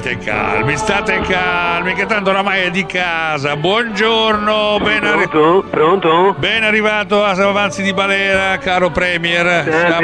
state calmi, che tanto oramai è di casa. Buongiorno, Pronto? Ben arrivato a Avanzi di Balera, caro Premier.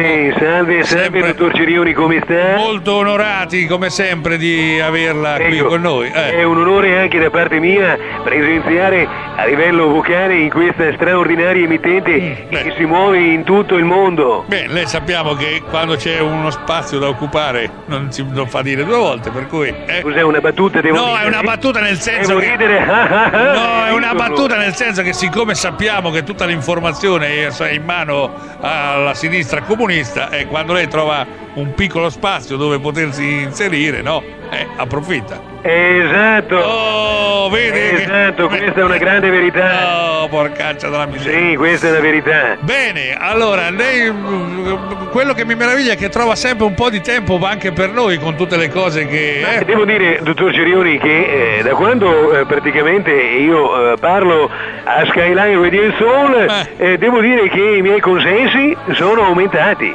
Salve, dottor Cirioni, come sta? Molto onorati, come sempre, di averla qui con noi. È un onore anche da parte mia presenziare a livello vocale in questa straordinaria emittente che si muove in tutto il mondo. Beh, lei sappiamo che quando c'è uno spazio da occupare non fa dire due volte, per cui... Cos'è, una battuta? No, è una battuta nel senso che... No, è una battuta nel senso che siccome sappiamo che tutta l'informazione è in mano alla sinistra comunista, e quando lei trova un piccolo spazio dove potersi inserire, no? Approfitta. Esatto. Oh, vedi? Esatto, questa è una grande verità. Oh, porcaccia della miseria. Sì, questa è la verità. Bene, allora, lei, quello che mi meraviglia è che trova sempre un po' di tempo anche per noi con tutte le cose che... Devo dire, dottor Cirioni, che da quando praticamente io parlo a Skyline Radio and Soul, devo dire che i miei consensi sono aumentati.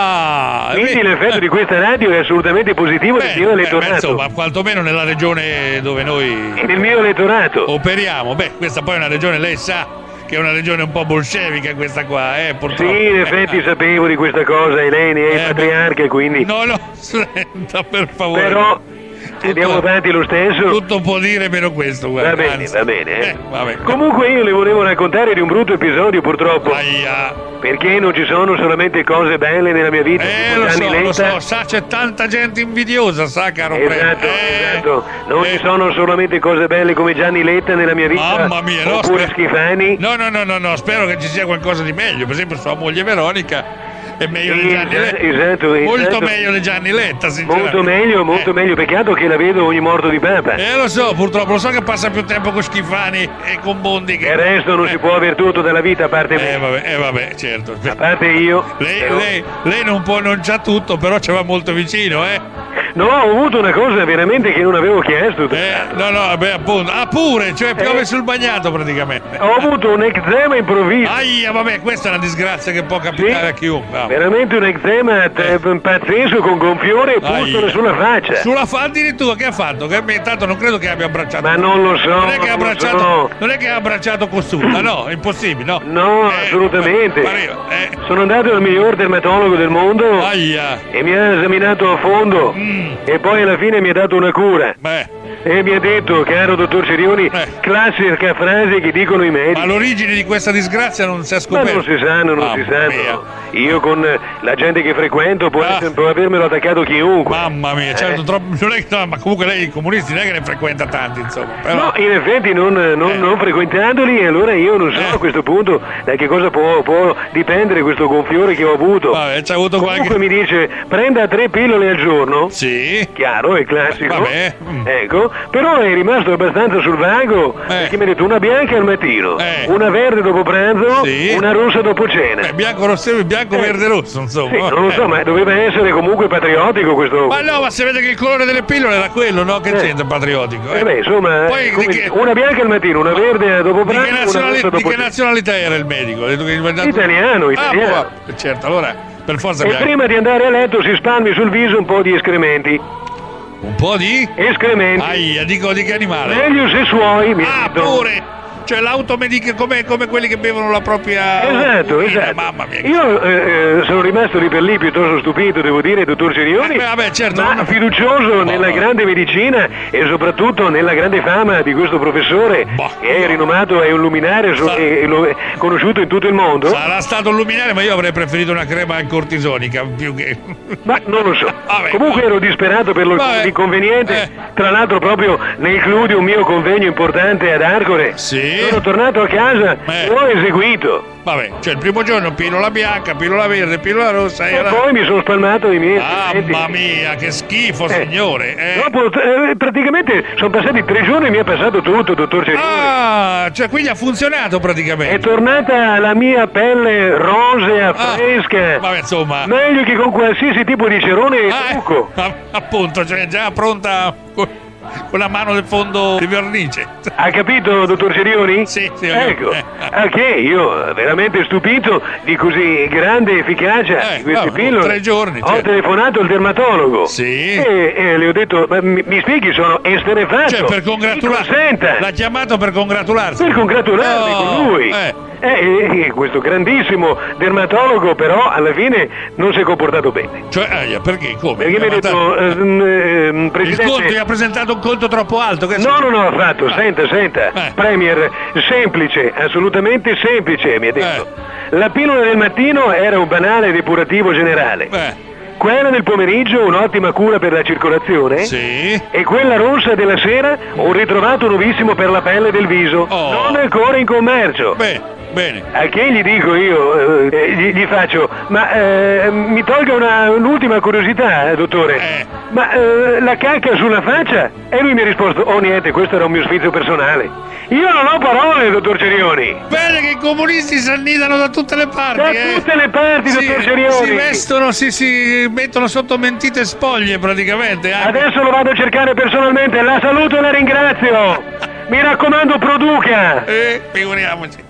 Quindi l'effetto di questa radio è assolutamente positivo nel mio elettorato. Insomma, quantomeno nella regione dove noi... E nel mio elettorato. Operiamo. Questa poi è una regione, lei sa, che è una regione un po' bolscevica questa qua, purtroppo. Sì, in effetti sapevo di questa cosa, e lei ne è patriarca, quindi... No, senta, per favore. Però... andiamo avanti lo stesso. Tutto può dire meno questo, guarda. Va bene. Vabbè. Comunque io le volevo raccontare di un brutto episodio, purtroppo. Perché non ci sono solamente cose belle nella mia vita. Lo so, sa, c'è tanta gente invidiosa, sa, caro Esatto. Non ci sono solamente cose belle come Gianni Letta nella mia vita. Mamma mia, oppure Schifani. No, spero che ci sia qualcosa di meglio. Per esempio sua moglie Veronica è meglio di Gianni Letta. Esatto. Molto meglio di Gianni Letta, sinceramente. Molto meglio. Peccato che la vedo ogni morto di papa. Lo so, purtroppo, lo so che passa più tempo con Schifani e con Bondi che... Il resto non si può aver tutto dalla vita, a parte me. Vabbè, certo. A parte io. Lei non c'ha tutto, però ci va molto vicino, No, ho avuto una cosa veramente che non avevo chiesto. Appunto. Pure, cioè piove sul bagnato praticamente. Ho avuto un eczema improvviso. Questa è una disgrazia che può capitare a chiunque. Veramente un eczema pazzesco, con gonfiore e pustole sulla faccia. Addirittura, che ha fatto? Che tanto non credo che abbia abbracciato. Ma non lo so. Non è che ha abbracciato Costulla, no, è impossibile, no. No, assolutamente. Sono andato al miglior dermatologo del mondo e mi ha esaminato a fondo e poi alla fine mi ha dato una cura. E mi ha detto, caro dottor Cirioni, classica frase che dicono i medici. Ma l'origine di questa disgrazia non si è scoperta. Ma non si sanno. Io con la gente che frequento può avermelo attaccato chiunque. Mamma mia, certo, ma comunque lei i comunisti non è che ne frequenta tanti, insomma. Però... No, in effetti non frequentandoli, allora io non so a questo punto da che cosa può dipendere questo gonfiore che ho avuto. C'ha avuto Comunque mi dice, prenda 3 pillole al giorno. Sì. Chiaro, è classico. Ecco, però è rimasto abbastanza sul vago, perché mi ha detto una bianca al mattino, una verde dopo pranzo, una rossa dopo cena. Bianco, rosso, bianco, verde, rosso, insomma. Sì, non lo so, ma doveva essere comunque patriottico questo. Ma no, ma se vede che il colore delle pillole era quello, no? Che c'entra patriotico? Insomma, poi, una bianca al mattino, una verde dopo pranzo, una rossa dopo cena. Di che nazionalità era il medico? Italiano. Certo, allora, per forza bianco. E prima di andare a letto si spalmi sul viso un po' di escrementi. Un po' di? Escrementi. Dico di che animale? Meglio se suoi, mi detto. Pure! Cioè l'automedica come quelli che bevono la propria... Esatto. Mamma mia. Io sono rimasto lì per lì piuttosto stupito, devo dire, dottor Cirioni, certo, ma fiducioso nella grande medicina e soprattutto nella grande fama di questo professore, che è rinomato, è un luminario è conosciuto in tutto il mondo. Sarà stato un luminario, ma io avrei preferito una crema cortisonica più che... Ma non lo so. Comunque ero disperato per l'inconveniente, tra l'altro proprio nel clou di un mio convegno importante ad Arcore. Sì. Sono tornato a casa e ho eseguito. Cioè il primo giorno pillola bianca, pillola verde, pillola rossa e poi mi sono spalmato i miei Mamma mia, che schifo, signore. Dopo praticamente sono passati 3 giorni e mi è passato tutto, dottor Cirioni. Cioè quindi ha funzionato praticamente. È tornata la mia pelle rosea, fresca. Insomma. Meglio che con qualsiasi tipo di cerone e trucco. Appunto, cioè già pronta... con la mano nel fondo di vernice. Ha capito, dottor Cerioni? Sì. Ecco, che io veramente stupito di così grande efficacia di queste pillole. 3 giorni. Ho telefonato al dermatologo. Sì. E le ho detto, ma mi spieghi, sono esterefatto. Cioè, per congratularsi. L'ha chiamato per congratularsi. Per congratularmi con lui. Questo grandissimo dermatologo però alla fine non si è comportato bene. Cioè, perché? Come? Perché mi ha detto, Presidente... Il conto, gli ha presentato un conto troppo alto. No, affatto, senta. Premier, semplice, assolutamente semplice, mi ha detto. La pillola del mattino era un banale depurativo generale. Quella del pomeriggio un'ottima cura per la circolazione. Sì. E quella rossa della sera un ritrovato nuovissimo per la pelle del viso. Non ancora in commercio. Bene. A che gli dico io, gli faccio, ma mi tolga un'ultima curiosità, dottore. Ma la cacca sulla faccia? E lui mi ha risposto, niente, questo era un mio sfizio personale. Io non ho parole, dottor Cerioni. Bene che i comunisti si annidano da tutte le parti. Da tutte le parti, dottor Cerioni. Si vestono, si mettono sotto mentite spoglie praticamente. Adesso lo vado a cercare personalmente, la saluto e la ringrazio. Mi raccomando, produca. Figuriamoci.